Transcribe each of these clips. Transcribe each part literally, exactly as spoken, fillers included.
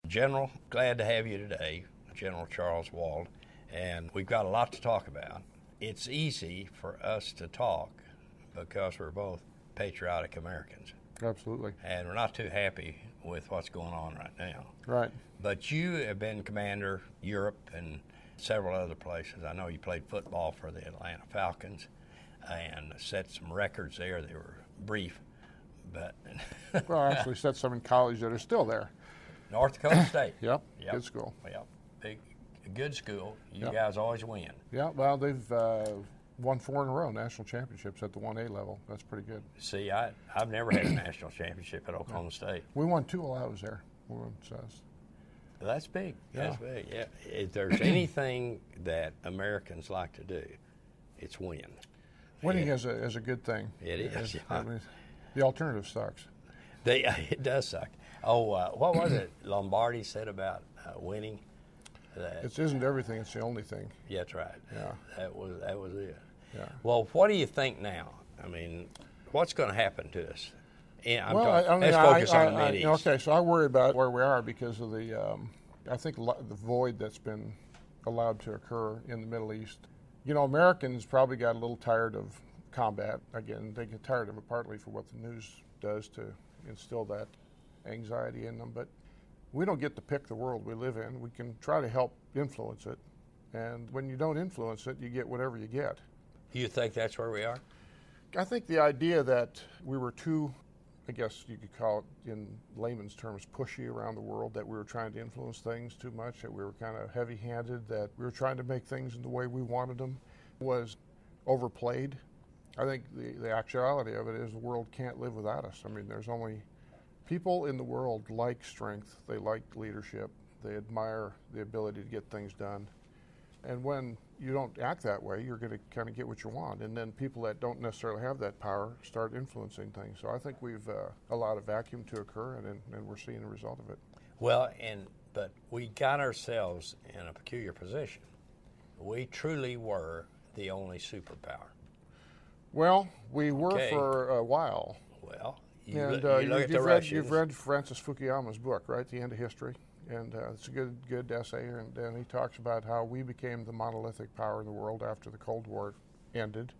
General, glad to have you today, General Charles Wald, and we've got a lot to talk about. It's easy for us to talk because we're both patriotic Americans. Absolutely. And we're not too happy with what's going on right now. Right. But you have been commander Europe and several other places. I know you played football for the Atlanta Falcons and set some records there. They were brief, but well, I actually set some in college that are still there. North Dakota State. Yep. Yep. Good school. Yep. Big, good school. You Yep. guys always win. Yeah. Well, they've uh, won four in a row national championships at the one A level. That's pretty good. See, I I've never had a national championship at Oklahoma yeah. State. We won two while I was there. We won, so That's big. Yeah. That's big. Yeah. If there's anything that Americans like to do, it's win. Winning yeah. is a is a good thing. It is. It, I mean, the alternative sucks. They, it does suck. Oh, uh, what was it Lombardi said about uh, winning? That, it isn't everything; it's the only thing. Yeah, that's right. Yeah, that was that was it. Yeah. Well, what do you think now? I mean, what's going to happen to us? And I'm well, talking, I, I mean, let's I, focus I, on the I, Mideast. Okay, so I worry about where we are because of the, um, I think, lo- the void that's been allowed to occur in the Middle East. You know, Americans probably got a little tired of combat. Again, they get tired of it partly for what the news does to instill that anxiety in them. But we don't get to pick the world we live in. We can try to help influence it. And when you don't influence it, you get whatever you get. You think that's where we are? I think the idea that we were too, I guess you could call it in layman's terms, pushy around the world, that we were trying to influence things too much, that we were kind of heavy-handed, that we were trying to make things in the way we wanted them, was overplayed. I think the, the actuality of it is the world can't live without us. I mean, there's only people in the world like strength, they like leadership, they admire the ability to get things done. And when you don't act that way, you're going to kind of get what you want. And then people that don't necessarily have that power start influencing things. So I think we've uh, allowed a vacuum to occur, and, and we're seeing the result of it. Well, and but we got ourselves in a peculiar position. We truly were the only superpower. Well, we were okay. for a while. Well, you, and, look, uh, you look you, at the you've read, Russians. You've read Francis Fukuyama's book, right? The End of History. And uh, it's a good good essay, and, and he talks about how we became the monolithic power in the world after the Cold War ended.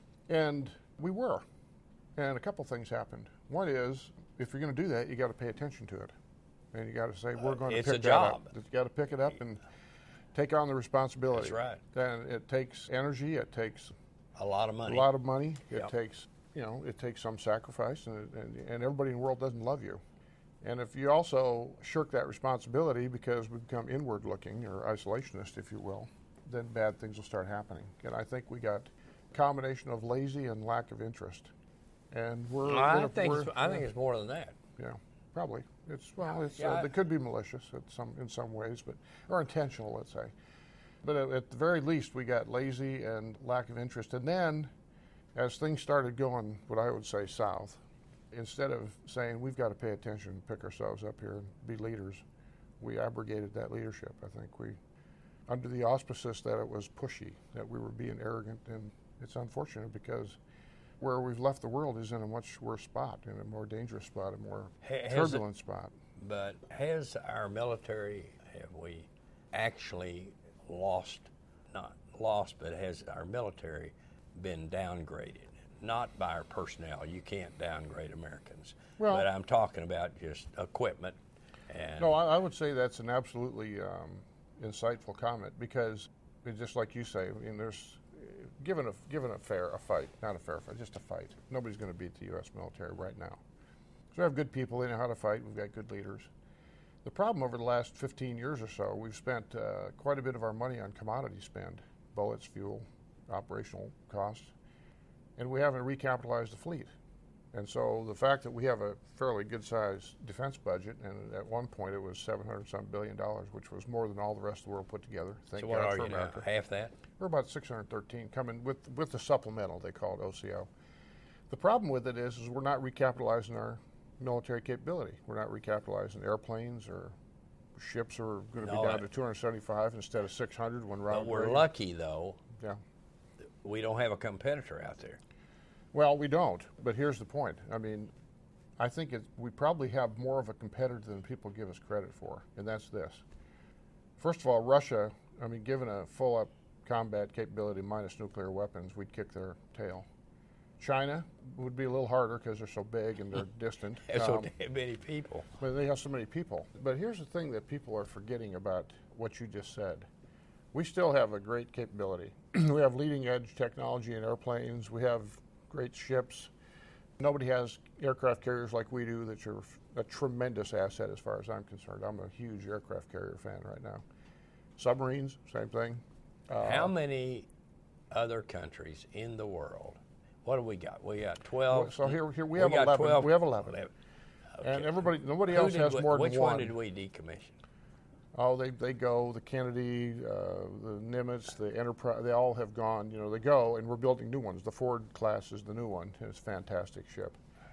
And we were. And a couple things happened. One is, if you're going to do that, you got to pay attention to it. And you got to say, we're going to uh, pick a that job. up. You got to pick it up and take on the responsibility. That's right. And it takes energy, it takes a lot of money. A lot of money. It yep. takes, you know, it takes some sacrifice, and, and, and everybody in the world doesn't love you. And if you also shirk that responsibility because we become inward-looking or isolationist, if you will, then bad things will start happening. And I think we got a combination of lazy and lack of interest. And we're. Well, I we're, think we're, it's, I think it's more than that. Yeah, probably. It's well, it's, yeah, uh, I, it could be malicious at some in some ways, but or intentional, let's say. But at, at the very least, we got lazy and lack of interest. And then, as things started going, what I would say south. Instead of saying we've got to pay attention and pick ourselves up here and be leaders, we abrogated that leadership. I think we, under the auspices that it was pushy, that we were being arrogant, and it's unfortunate because where we've left the world is in a much worse spot, in a more dangerous spot, a more has turbulent it, spot. But has our military, have we actually lost, not lost, but has our military been downgraded? Not by our personnel. You can't downgrade Americans. Well, but I'm talking about just equipment. And no, I, I would say that's an absolutely um, insightful comment because, it's just like you say, I mean, there's given a given a fair a fight, not a fair fight, just a fight. Nobody's going to beat the U S military right now. So we have good people. They know how to fight. We've got good leaders. The problem over the last fifteen years or so, we've spent uh, quite a bit of our money on commodity spend, bullets, fuel, operational costs. And we haven't recapitalized the fleet. And so the fact that we have a fairly good-sized defense budget, and at one point it was seven hundred some billion dollars, which was more than all the rest of the world put together. Thank so what God are for you America. now? Half that? We're about six hundred thirteen, coming with with the supplemental, they call it O C O. The problem with it is, is we're not recapitalizing our military capability. We're not recapitalizing airplanes or ships are going to no, be down I, to two hundred seventy-five instead of six hundred when Ronald But we're Reagan. lucky, though. Yeah. We don't have a competitor out there. Well, we don't, but here's the point. I mean, I think it, we probably have more of a competitor than people give us credit for, and that's this. First of all, Russia, I mean, given a full-up combat capability minus nuclear weapons, we'd kick their tail. China would be a little harder because they're so big and they're distant. There's so Um, damn many people. But they have so many people. But here's the thing that people are forgetting about what you just said. We still have a great capability. We have leading-edge technology in airplanes. We have great ships. Nobody has aircraft carriers like we do that are a tremendous asset as far as I'm concerned. I'm a huge aircraft carrier fan right now. Submarines, same thing. Uh, How many other countries in the world? What do we got? We got twelve. So here, here we, we have got eleven. twelve. We have eleven. Okay. And everybody, nobody Who else did has we- more which than one. one did we decommission? Oh, they, they go, the Kennedy, uh, the Nimitz, the Enterprise, they all have gone, you know, they go, and we're building new ones. The Ford class is the new one. It's a fantastic ship.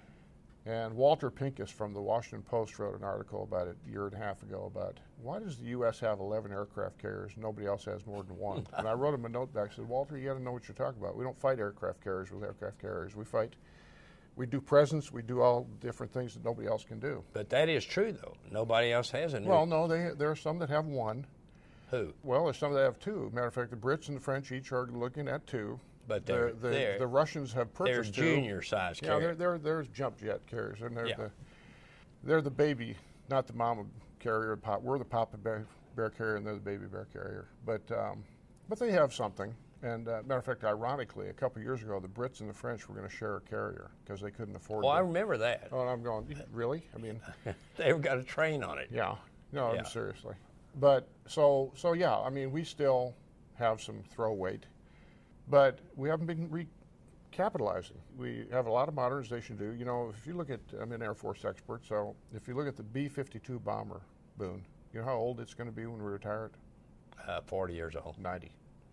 And Walter Pincus from the Washington Post wrote an article about it a year and a half ago about why does the U S have eleven aircraft carriers and nobody else has more than one? And I wrote him a note back, said, Walter, you got to know what you're talking about. We don't fight aircraft carriers with aircraft carriers. We fight, we do presence, we do all different things that nobody else can do. But that is true, though. Nobody else has a new. Well, no, they, there are some that have one. Who? Well, there's some that have two. Matter of fact, the Brits and the French each are looking at two. But the, they're, the, they're, the Russians have they're purchased two. junior-sized Yeah, carriers. they're, they're, there's jump jet carriers, and they're Yeah. the they're the baby, not the mama carrier. Pop, we're the papa bear, bear carrier, and they're the baby bear carrier. But um, but they have something. And uh, matter of fact, ironically, a couple of years ago, the Brits and the French were going to share a carrier because they couldn't afford. Oh, it. I remember that. Oh, and I'm going, really? I mean, They've got a train on it. yeah, no, Yeah. seriously. But so so yeah, I mean, we still have some throw weight, but we haven't been recapitalizing. We have a lot of modernization to do. You know, if you look at, I'm an Air Force expert, so if you look at the B fifty-two bomber, Boone, you know how old it's going to be when we retire it? Uh, Forty years old. ninety.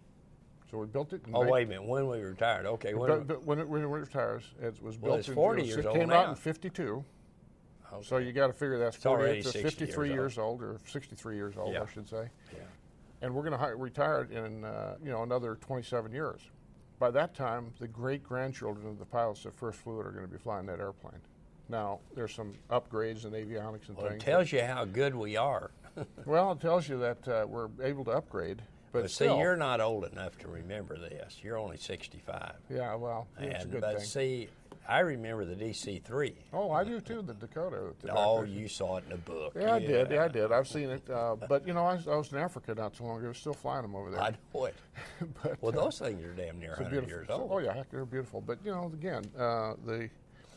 So we built it. In Oh, ni- wait a minute. When we retired? Okay. But, When, but when, it, when it retires, it was Well, built it's in, forty it was- years it old came out now. in fifty-two. okay. So you got to figure that's It's already forty-eight to sixty fifty-three years years old, or sixty-three years old, Yeah. I should say. Yeah. And we're going to retire it in uh, you know another twenty-seven years. By that time, the great grandchildren of the pilots that first flew it are going to be flying that airplane. Now, there's some upgrades in avionics and Well, it things. tells you how good we are. Well, it tells you that uh, we're able to upgrade, but, But see, still, you're not old enough to remember this. You're only sixty-five. yeah, well, it's a And good but thing. see, I remember the D C three. Oh, I do too. The Dakota. the Oh, Doctor- you saw it in the book. Yeah, I did. Yeah, I did. I've seen it. Uh, but you know, I was, I was in Africa not too long ago. Still flying them over there. I know it. but, Well, uh, those things are damn near it's a one hundred beautiful. years so- old. oh yeah, heck, they're beautiful. But you know, again, uh, the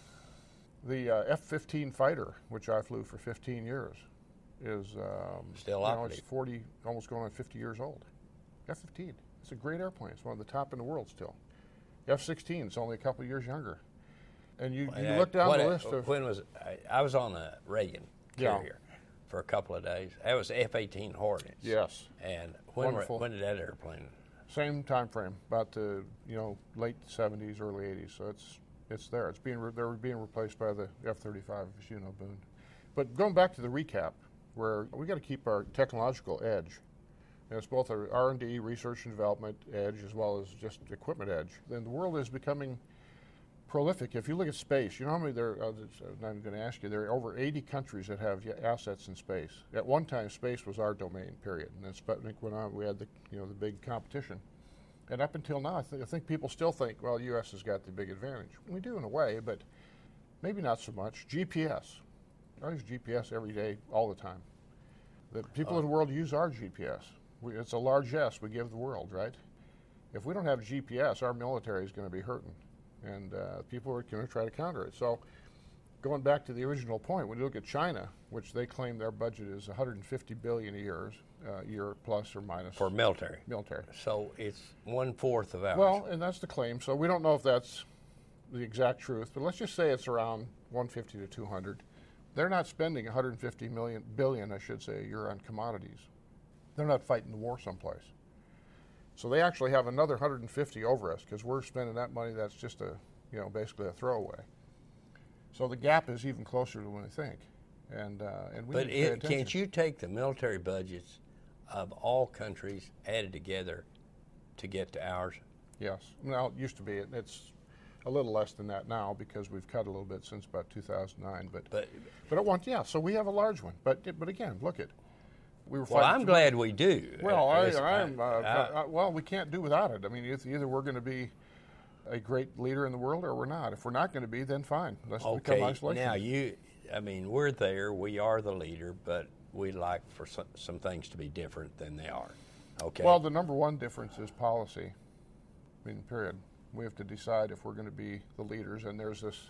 the uh, F fifteen fighter, which I flew for fifteen years, is um, Still you know, operating. it's forty, almost going on fifty years old. F fifteen. It's a great airplane. It's one of the top in the world still. F sixteen. It's only a couple of years younger. And you, you And look down what the it- list of when was it? I, I was on the Reagan Yeah. carrier for a couple of days. That was F eighteen Hornets. yes. And when were, Wonderful. when did that airplane? Same time frame, about the you know late seventies, early eighties. So it's it's there. It's being re- they're being replaced by the F thirty-five, as you know, Boone. But going back to the recap, where we got to keep our technological edge, and it's both our R and D, research and development edge, as well as just equipment edge. Then the world is becoming prolific. If you look at space, you know how many there. Uh, I'm going to ask you. There are over eighty countries that have y- assets in space. At one time, space was our domain. Period. And then Sputnik went on. We had the you know the big competition. And up until now, I, th- I think people still think, well, the U S has got the big advantage. We do in a way, but maybe not so much. G P S. I use G P S every day, all the time. The people Oh. in the world use our G P S. We, it's a largesse we give the world, right? If we don't have G P S, our military is going to be hurting. And uh, people are going to try to counter it. So going back to the original point, when you look at China, which they claim their budget is one hundred fifty billion dollars a year, uh, year plus or minus. For military. military. So it's one fourth of ours. Well, and that's the claim. So we don't know if that's the exact truth, but let's just say it's around one hundred fifty to two hundred. They're not spending one hundred fifty million billion, I should say, a year on commodities. They're not fighting the war someplace. So they actually have another one hundred fifty over us because we're spending that money that's just a, you know, basically a throwaway. So the gap is even closer than we think. And, uh, and we but need to pay it, attention. can't you take the military budgets of all countries added together to get to ours? Yes. Well, it used to be. It, it's a little less than that now because we've cut a little bit since about two thousand nine. But But but at once, yeah. So we have a large one. But but again, look at we were. well, fighting I'm through- glad we do. Well, Uh, I, listen, I'm. Uh, I- uh, well, we can't do without it. I mean, it's either we're going to be a great leader in the world or we're not. If we're not going to be, then fine. Let's become okay, isolation. now you, I mean, we're there. We are the leader, but we like for some, some things to be different than they are. Okay. Well, the number one difference is policy. I mean, period. We have to decide if we're going to be the leaders, and there's this,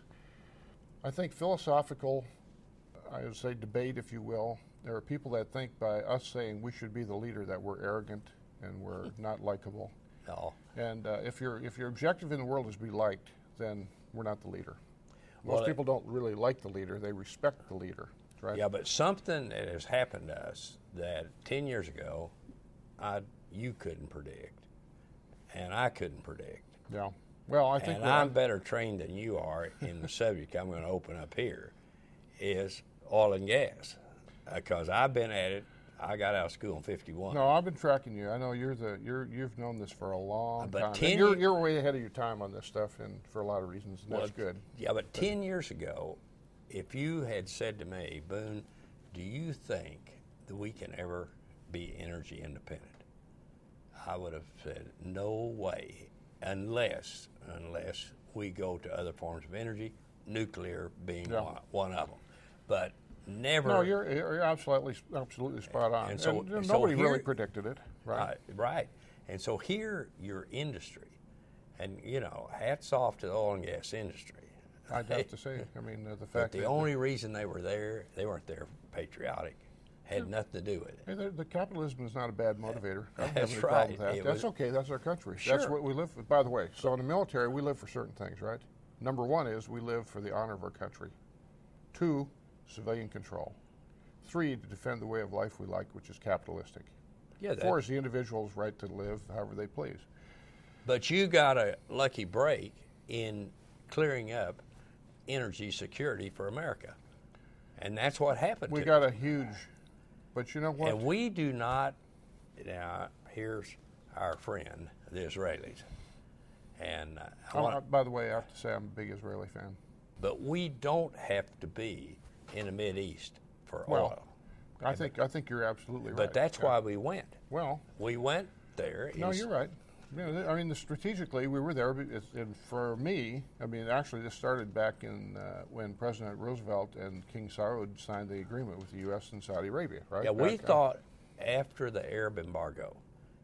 I think, philosophical, I would say, debate, if you will. There are people that think by us saying we should be the leader that we're arrogant and we're not likable. no. And uh, if your if your objective in the world is to be liked, then we're not the leader. Most Well, people don't really like the leader; they respect the leader, right? Yeah, but something that has happened to us that ten years ago, I you couldn't predict, and I couldn't predict. Yeah. Well, I think And that I'm better trained than you are in the subject I'm going to open up here, is oil and gas, because I've been at it. I got out of school in fifty-one. No, I've been tracking you. I know you're the you're you've known this for a long But time. ten And you're ye- you're way ahead of your time on this stuff, and for a lot of reasons, and that's Well, good. Yeah, but ten years ago, if you had said to me, Boone, do you think that we can ever be energy independent? I would have said, no way, unless unless we go to other forms of energy, nuclear being Yeah. one, one of them. But never. No, you're you're absolutely absolutely spot on. And so- And, uh, so nobody here- really predicted it, right? Right, right. And so here, your industry, and you know, hats off to the oil and gas industry. I'd have to say. I mean, uh, the But fact the that only reason they were there, they weren't there patriotic. Had nothing to do with it. Hey, the, the capitalism is not a bad motivator. I don't have That's any right. problem with that. It That's was- okay. That's our country. Sure. That's what we live for. By the way, so in the military, we live for certain things, right? Number one is we live for the honor of our country. Two, civilian control. Three, to defend the way of life we like, which is capitalistic. Yeah, Four that, is the individual's right to live however they please. but you got a lucky break in clearing up energy security for America, and that's what happened. We to got a huge, but you know what? And we do not. Now, here's our friend, the Israelis, and uh, I Oh, want- uh, by the way, I have to say I'm a big Israeli fan. but we don't have to be in the Mid East for Well, oil. I think I think you're absolutely right. But that's Yeah. why we went. Well, We went there. no, is- you're right. You know, I mean, the, strategically, we were there. But it's, and for me, I mean, actually, this started back in uh, when President Roosevelt and King Saud signed the agreement with the U S and Saudi Arabia, right? Yeah, we Back, uh, thought after the Arab embargo,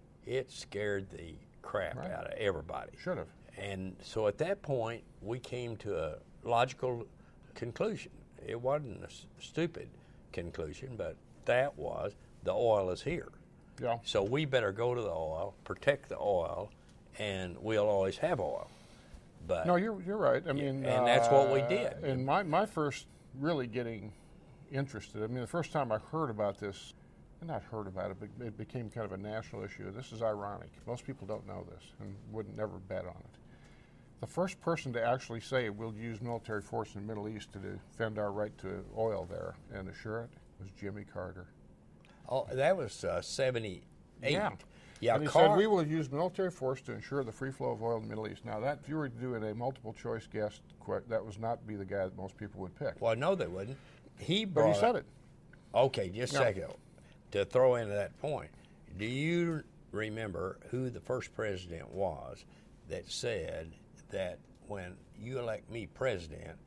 it scared the crap Right. out of everybody. should have. And so at that point, we came to a logical conclusion. It wasn't a s- stupid conclusion, but that was the oil is here. Yeah. So we better go to the oil, protect the oil, and we'll always have oil. But No, you're you're right. I mean, and that's what we uh, did. And my my first really getting interested. I mean, the first time I heard about this, and not heard about it, but it became kind of a national issue. This is ironic. Most people don't know this and would never bet on it. The first person to actually say we'll use military force in the Middle East to defend our right to oil there and assure it was Jimmy Carter. oh, that was uh, seventy-eight. Yeah. Yeah, and he Car- said we will use military force to ensure the free flow of oil in the Middle East. Now, that if you were doing a multiple choice guess, que- that was not be the guy that most people would pick. Well, no, they wouldn't. He But brought he said it. Okay, just a Yeah. second. To throw into that point, do you remember who the first president was that said that when you elect me president,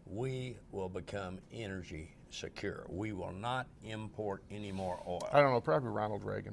we will become energy secure? We will not import any more oil. I don't know, probably Ronald Reagan.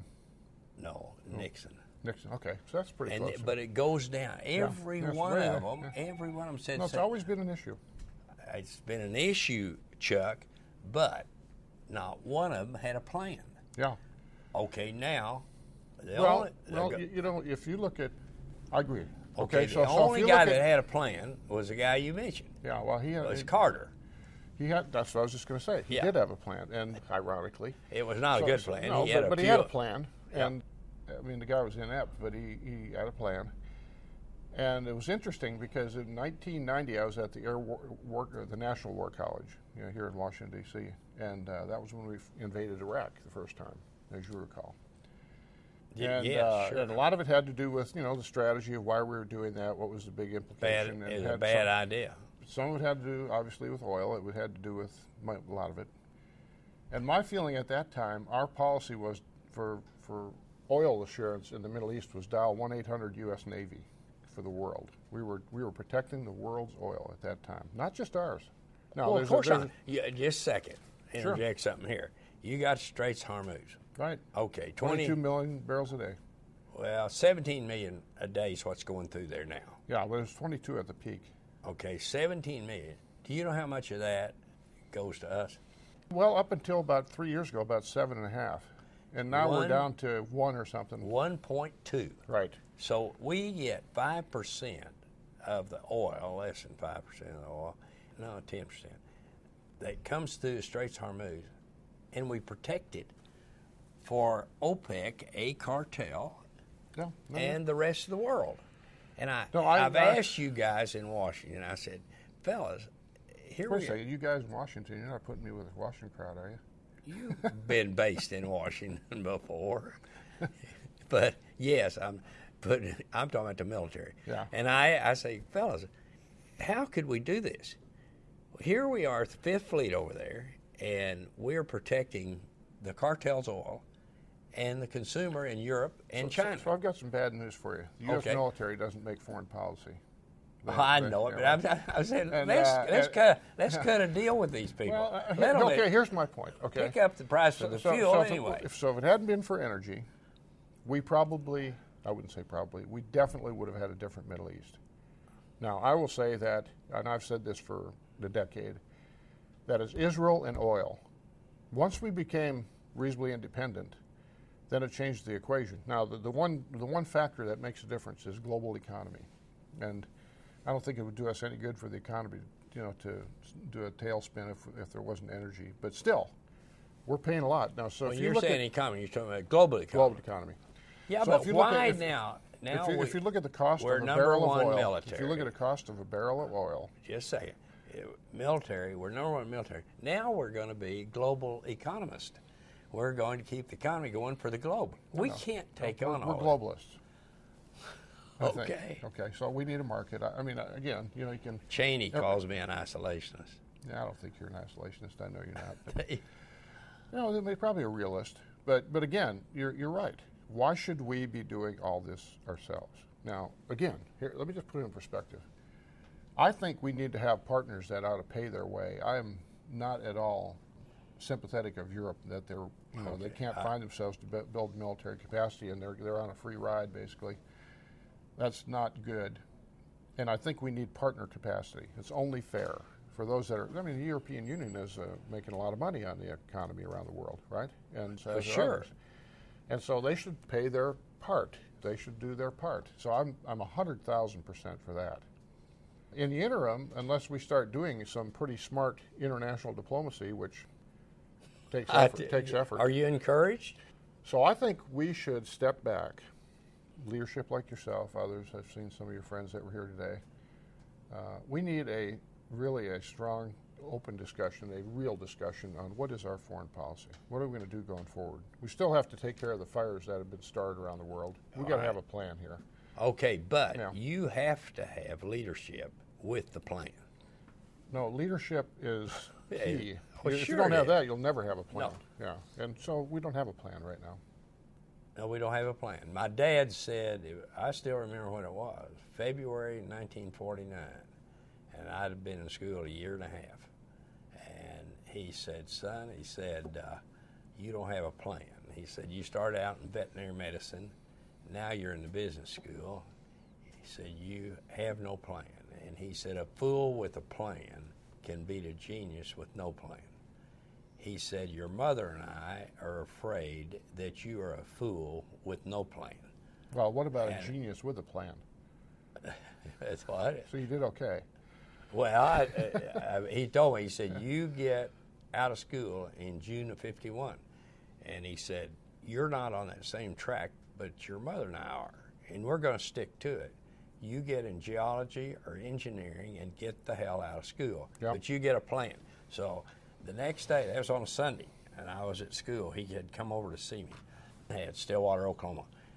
No, Nixon. Nixon. Okay, so that's pretty And close. it, but it goes down. Every Yes, one right, of yeah, them, yeah. every one of them said no, it's same. always been an issue. It's been an issue, Chuck, but not one of them had a plan. Yeah. Okay, now the Well, only the well go- you, you know, if you look at, I agree. okay, so, the so if only you guy look that at, had a plan was the guy you mentioned. yeah, well, he had, Was Carter. he had. That's what I was just going to say. He Yeah. did have a plan, and ironically, It was not so- a good so- plan. No, he but, had a but he few- had a plan, Yeah. and I mean, the guy was inept, but he, he had a plan. And it was interesting because in nineteen ninety, I was at the Air War, War the National War College, you know, here in Washington D C, and uh, that was when we invaded Iraq the first time, as you recall. And, yeah, uh, sure. and a lot of it had to do with, you know, the strategy of why we were doing that, what was the big Bad, implication. it was and a had bad some, idea. Some of it had to do, obviously, with oil. It had to do with my, a lot of it. And my feeling at that time, our policy was for for oil assurance in the Middle East was dial one eight hundred U S Navy for the world. We were we were protecting the world's oil at that time, not just ours. Now, Well, of course a, not. Yeah, just a second. Interject Sure. something here. You got Straits Hormuz. Right. Okay, twenty, twenty. twenty-two million barrels a day. Well, seventeen million a day is what's going through there now. Yeah, well, it was twenty-two at the peak. Okay, seventeen million. Do you know how much of that goes to us? Well, up until about three years ago, about seven and a half. And now One- we're down to one or something. one point two. Right. So we get five percent of the oil, less than five percent of the oil, no, ten percent, that comes through the Straits Hormuz, and we protect it for OPEC, a cartel, Yeah. No, and the rest of the world. And I, No, I- I've I- asked you guys in Washington, I said, fellas, here Wait a we are. second, you guys in Washington, you're not putting me with the Washington crowd, are you? You've been based in Washington before. But yes, I'm putting I'm talking about the military. Yeah. And I, I say, fellas, how could we do this? Here we are, the Fifth Fleet over there, and we're protecting the cartel's oil and the consumer in Europe and so, China. So, so I've got some bad news for you. The U S Okay. military doesn't make foreign policy. They- Oh, I they- know it, yeah, but I'm, I'm saying And, let's uh, let's and- cut let's cut a deal with these people. Well, uh, Let 'em okay, here's my point. Okay. pick up the price for the so, fuel so if, anyway. it, if, so if it hadn't been for energy, we probably, I wouldn't say probably, we definitely would have had a different Middle East. Now, I will say that, and I've said this for a decade, that is Israel and oil. Once we became reasonably independent, then it changed the equation. Now, the, the one the one factor that makes a difference is global economy, and I don't think it would do us any good for the economy, you know, to s- do a tailspin if if there wasn't energy. But still, we're paying a lot now. So when if you you're look saying at economy, you're talking about global economy. global economy, Yeah, So but if you look at- why if- now? Now if you, we, if you look at the cost we're of a number barrel one of oil, military. if you look at the cost of a barrel of oil, just a second, It- military. We're number one military. Now we're going to be global economists. We're going to keep the economy going for the globe. We no, can't take we're, on we're all. globalists. I think. Okay. Okay. So we need a market. I, I mean, uh, again, you know, you can. Cheney Every- calls me an isolationist. Yeah, I don't think you're an isolationist. I know you're not. But, you know, they're probably a realist. But but again, you're you're right. Why should we be doing all this ourselves? Now, again, here, let me just put it in perspective. I think we need to have partners that ought to pay their way. I am not at all sympathetic of Europe that they're you know they Okay. can't I- find themselves to bu- build military capacity and they're they're on a free ride basically. That's not good. And I think we need partner capacity. It's only fair for those that are. I mean, the European Union is uh, making a lot of money on the economy around the world, right? And so For as are sure. others. And so they should pay their part. They should do their part. So I'm I'm a hundred thousand percent for that. In the interim, unless we start doing some pretty smart international diplomacy, which takes I effort, d- takes effort. Are you encouraged? So I think we should step back. Leadership like yourself, others, I've seen some of your friends that were here today. Uh, we need a really a strong, open discussion, a real discussion on what is our foreign policy. What are we going to do going forward? We still have to take care of the fires that have been started around the world. We've got to right. have a plan here. Okay, but Yeah. you have to have leadership with the plan. No, leadership is Yeah, key. well, if sure you don't it have is. that, you'll never have a plan. No. Yeah, and so we don't have a plan right now. No, we don't have a plan. My dad said, I still remember when it was, February nineteen forty-nine, and I'd have been in school a year and a half. And he said, son, he said, uh, you don't have a plan. He said, you started out in veterinary medicine, now you're in the business school. He said, you have no plan. And he said, a fool with a plan can beat a genius with no plan. He said, your mother and I are afraid that you are a fool with no plan. Well, what about And- a genius with a plan? That's what. So you did okay. Well, I, I, I, he told me, he said, you get out of school in June of fifty-one. And he said, you're not on that same track, but your mother and I are. And we're going to stick to it. You get in geology or engineering and get the hell out of school. Yep. But you get a plan. So the next day, that was on a Sunday, and I was at school. He had come over to see me at Stillwater, Oklahoma.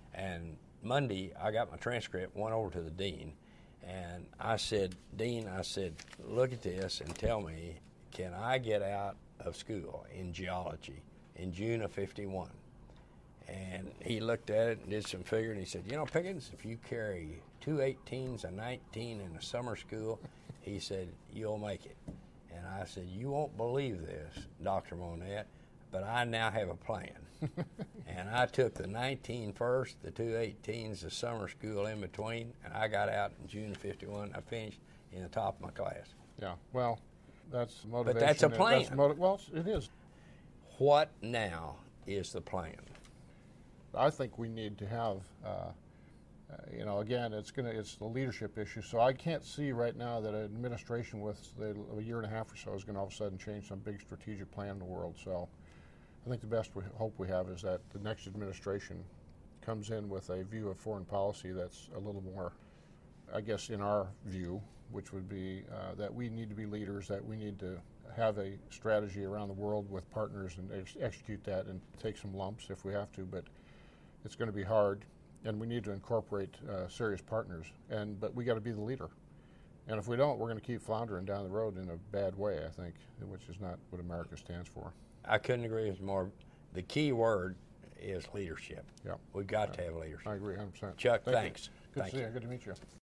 And Monday, I got my transcript, went over to the dean, and I said, Dean, I said, look at this and tell me, can I get out of school in geology in June of fifty-one? And he looked at it and did some figuring, and he said, you know, Pickens, if you carry two eighteens, a nineteen in a summer school, he said, you'll make it. And I said, you won't believe this, Doctor Monette, but I now have a plan. And I took the nineteen first, the two eighteens, the summer school in between, and I got out in June of fifty-one. I finished in the top of my class. Yeah, well, that's motivation. But that's a plan. That's motiv- well, it is. What now is the plan? I think we need to have, uh, uh, you know, again, it's gonna, it's the leadership issue. So I can't see right now that an administration with the, a year and a half or so is going to all of a sudden change some big strategic plan in the world. So I think the best we hope we have is that the next administration comes in with a view of foreign policy that's a little more, I guess, in our view, which would be uh, that we need to be leaders, that we need to have a strategy around the world with partners and ex- execute that and take some lumps if we have to, but it's going to be hard, and we need to incorporate uh, serious partners, and but we got to be the leader. And if we don't, we're going to keep floundering down the road in a bad way, I think, which is not what America stands for. I couldn't agree with you more. The key word is leadership. Yeah. We've got yeah. to have leadership. I agree one hundred percent. Chuck, Thank thanks. You. Good Thank to see you. you. Good to meet you.